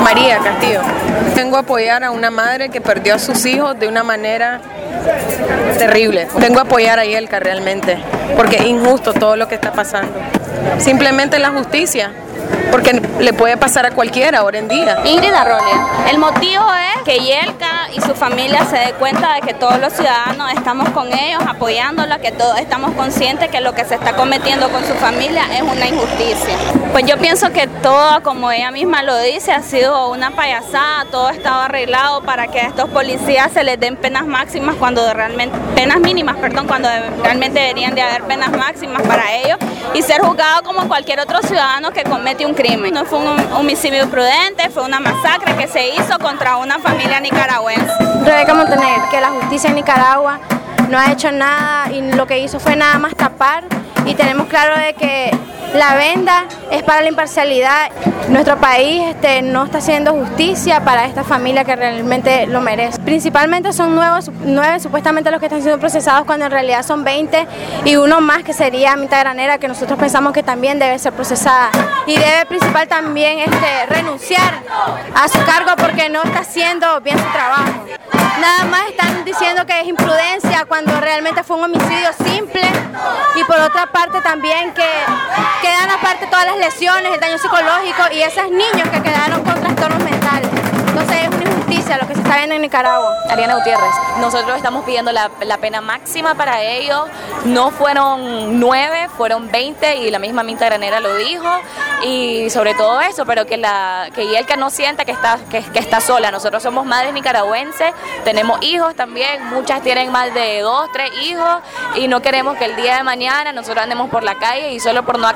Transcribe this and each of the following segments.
María Castillo. Vengo a apoyar a una madre que perdió a sus hijos de una manera terrible. Vengo a apoyar a Yelka realmente, porque es injusto todo lo que está pasando. Simplemente la justicia, porque le puede pasar a cualquiera ahora en día. Ingrid Arrolia. El motivo es que Yelka y su familia se dé cuenta de que todos los ciudadanos estamos con ellos, apoyándola, que todos estamos conscientes que lo que se está cometiendo con su familia es una injusticia. Pues yo pienso que todo, como ella misma lo dice, ha sido una payasada, todo estaba arreglado para que a estos policías se les den penas máximas penas mínimas, cuando realmente deberían de haber penas máximas para ellos y ser juzgados como cualquier otro ciudadano que comete un crimen. No fue un homicidio prudente, fue una masacre que se hizo contra una familia nicaragüense. Rebeca Montaner, que la justicia en Nicaragua no ha hecho nada y lo que hizo fue nada más tapar, y tenemos claro de que la venda es para la imparcialidad. Nuestro país no está haciendo justicia para esta familia que realmente lo merece. Principalmente son 9 supuestamente los que están siendo procesados, cuando en realidad son 20 y uno más que sería Minta Granera, que nosotros pensamos que también debe ser procesada y debe principal también renunciar a su cargo porque no está haciendo bien su trabajo. Nada más están diciendo que es imprudencia cuando realmente fue un homicidio simple, y por otra parte también que quedan aparte todas las lesiones, el daño psicológico y esos niños que quedaron con trastornos mentales. Entonces es una injusticia lo que se está viendo en Nicaragua. Ariana Gutiérrez, nosotros estamos pidiendo la pena máxima para ellos. No fueron 9, fueron 20 y la misma Minta Granera lo dijo, y sobre todo eso, pero que Yelka no sienta que está sola. Nosotros somos madres nicaragüenses, tenemos hijos también, muchas tienen más de 2, 3 hijos, y no queremos que el día de mañana nosotros andemos por la calle y solo por no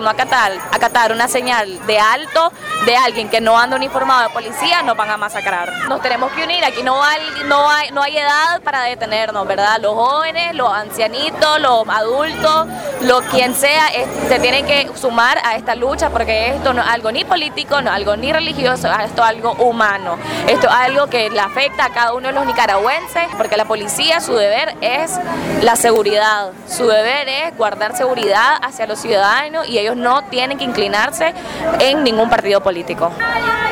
acatar una señal de alto de alguien que no anda uniformado de policía nos van a masacrar. Nos tenemos que unir, aquí no hay edad para detenernos, ¿verdad? Los jóvenes, los ancianitos, los adultos, quien sea, se tienen que sumar a esta lucha, porque esto no es algo ni político, no es algo ni religioso, esto es algo humano. Esto es algo que le afecta a cada uno de los nicaragüenses, porque la policía, su deber es la seguridad, su deber es guardar seguridad hacia los ciudadanos, y ellos no tienen que inclinarse en ningún partido político.